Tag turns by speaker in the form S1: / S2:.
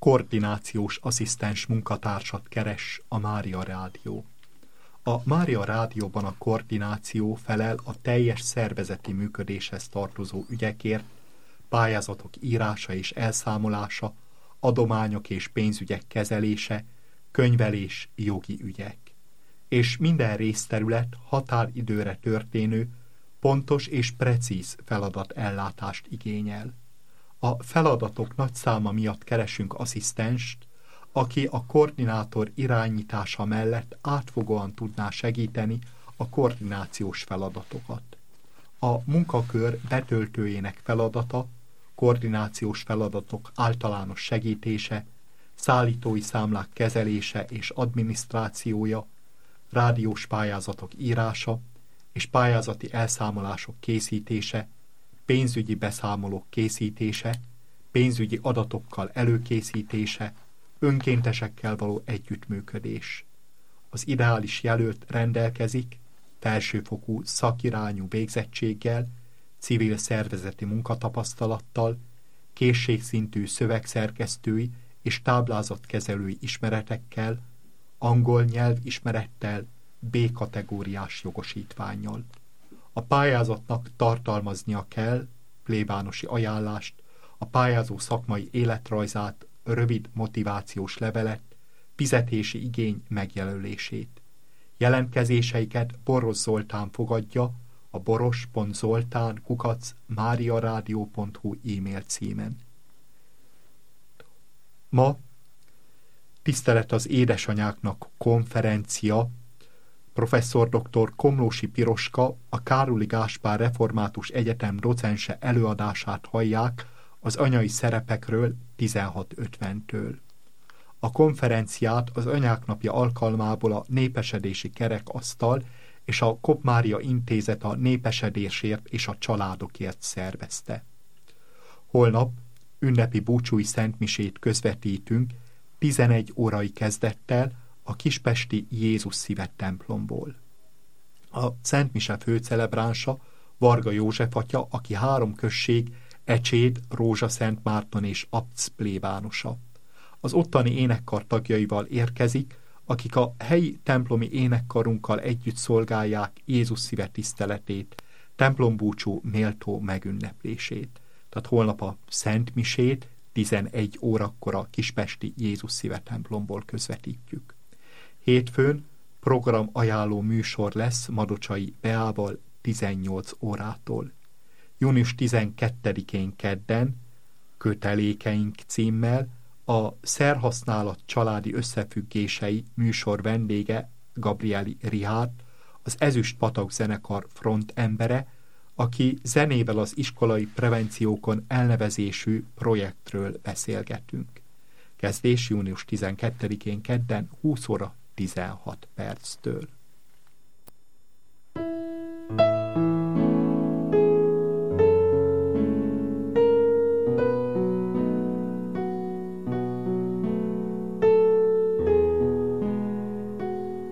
S1: koordinációs asszisztens munkatársat keres a Mária Rádió. A Mária Rádióban a koordináció felel a teljes szervezeti működéshez tartozó ügyekért, pályázatok írása és elszámolása, adományok és pénzügyek kezelése, könyvelés, jogi ügyek. És minden részterület határidőre történő, pontos és precíz feladatellátást igényel. A feladatok nagy száma miatt keresünk asszisztenst, aki a koordinátor irányítása mellett átfogóan tudná segíteni a koordinációs feladatokat. A munkakör betöltőjének feladata koordinációs feladatok általános segítése, szállítói számlák kezelése és adminisztrációja, rádiós pályázatok írása és pályázati elszámolások készítése, pénzügyi beszámolók készítése, pénzügyi adatokkal előkészítése, önkéntesekkel való együttműködés. Az ideális jelölt rendelkezik felsőfokú szakirányú végzettséggel, civil szervezeti munkatapasztalattal, készségszintű szövegszerkesztői és táblázatkezelői ismeretekkel, angol nyelvismerettel, B-kategóriás jogosítvánnyal. A pályázatnak tartalmaznia kell plébánosi ajánlást, a pályázó szakmai életrajzát, rövid motivációs levelet, fizetési igény megjelölését. Jelentkezéseiket Boros Zoltán fogadja a boros.zoltán@mariaradio.hu e-mail címen. Ma Tisztelet az édesanyáknak konferencia professzor dr. Komlósi Piroska, a Károli Gáspár Református Egyetem docense előadását hallják az anyai szerepekről 16:50-től. A konferenciát az Anyák Napja alkalmából a Népesedési Kerekasztal és a Kopp Mária Intézet a népesedésért és a családokért szervezte. Holnap ünnepi búcsúi szentmisét közvetítünk 11 órai kezdettel a kispesti Jézus Szíve templomból. A szentmise főcelebránsa Varga József atya, aki 3 község Ecséd, Rózsaszentmárton és Abc plébánosa. Az ottani énekkar tagjaival érkezik, akik a helyi templomi énekkarunkkal együtt szolgálják Jézus Szíve tiszteletét, templombúcsú méltó megünneplését. Tehát holnap a szentmisét 11 órakor a kispesti Jézus Szíve templomból közvetítjük. Hétfőn program ajánló műsor lesz Madocsai Beával 18 órától. Június 12-én kedden Kötelékeink címmel a Szerhasználat családi összefüggései műsor vendége Gabrieli Richárd, az Ezüst Patak zenekar frontembere, aki zenével az iskolai prevenciókon elnevezésű projektről beszélgetünk. Kezdés június 12-én kedden 20 óra 16 perctől.